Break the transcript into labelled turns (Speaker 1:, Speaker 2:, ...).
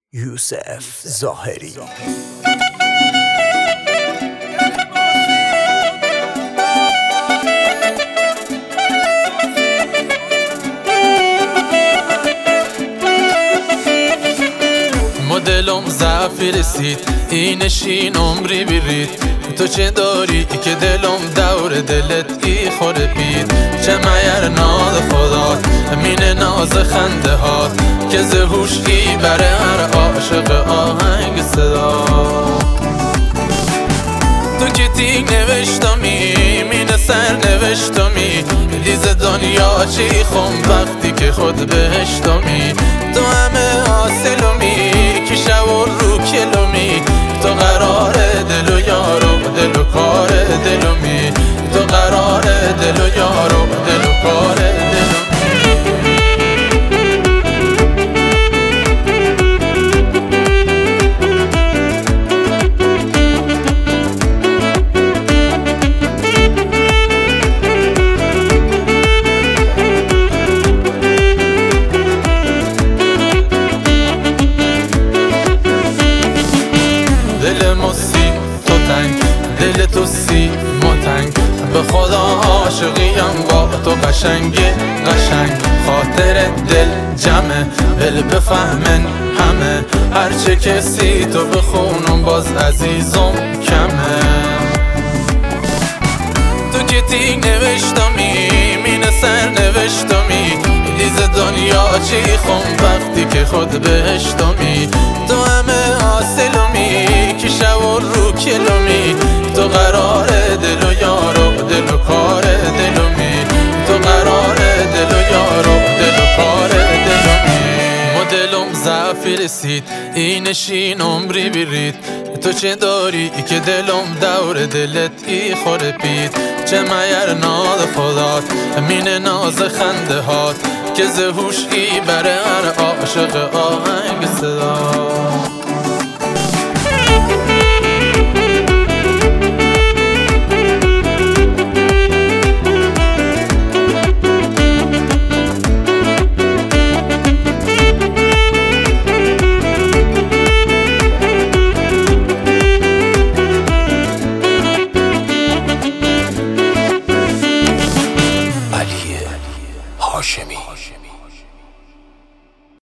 Speaker 1: یوسف ظاهری.
Speaker 2: دلم ضعفی رسید اینشین عمری برید تو چه داری که دلم دور دلت ای خوره پید چه میر ناز خدات همین ناز خنده هات که زهوش ای بره هر عاشق آهنگ صدا تو که تیگ نوشتمی مین سر نوشتمی لیز دنیا چی خون وقتی که خود بهشتمی تو همه حاصلمی که شور رو کلومی تو قرار دل و یارو دل و کار دلومی تو قرار دل و یارو دل و کار دلومی دل مسی تو تنگ دل تو سی متنگ به خدا عاشقیم با تو قشنگه قشنگ خاطر دل جمعه دل بفهمن همه هرچه کسی تو بخونم باز عزیزم کمه تو که تیگ نوشتمی مین سر نوشتمی لیز دنیا چی خون وقتی که خود بهشتمی تو همه حاصلمی که شور رو کلومی تو قرار دل و یارو دل و کار دلومی تو قرار دل و یارو دل و کار دلومی ما دلم ضعفی رسید اینشین عمری برید تو چه داری که دلم دور دلت ای خوره پید چه میر ناز خدات همین ناز خنده هات که زهوش ای بره هر عاشق آهنگ صدا